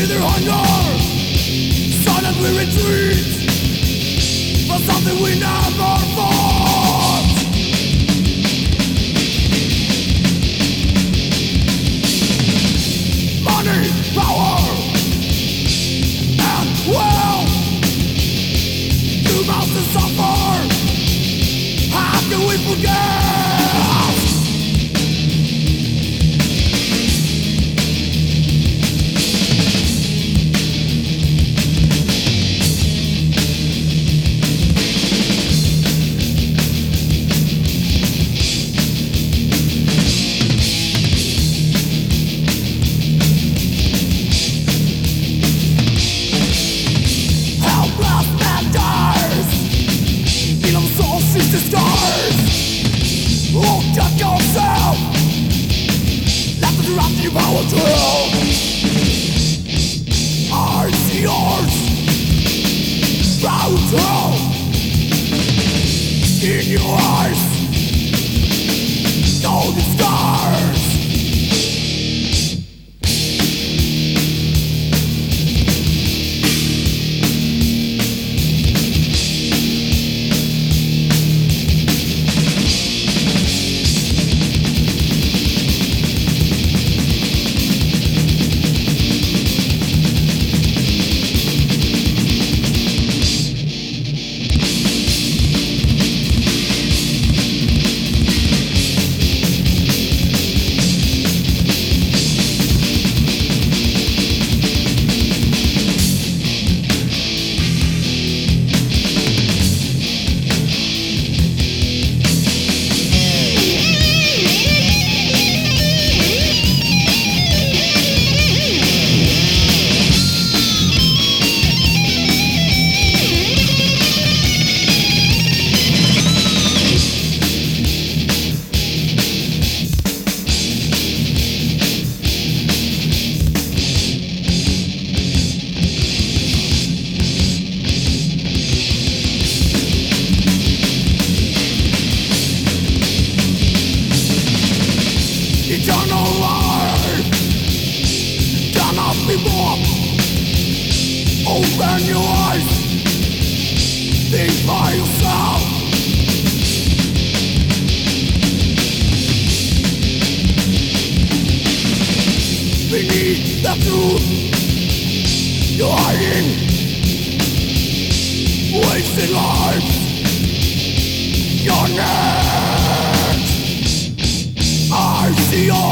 their hunger. Silent we retreat for something we never fought. Money, power, and wealth, two mouths to suffer. How can we forget? The stars, oh, check yourself. Let the drop your power through. I see yours, brutal in your eyes. Know the scars. Eternal life cannot be bought. Open your eyes, think by yourself. Beneath the truth you're hiding, wasted life. Your next I see all.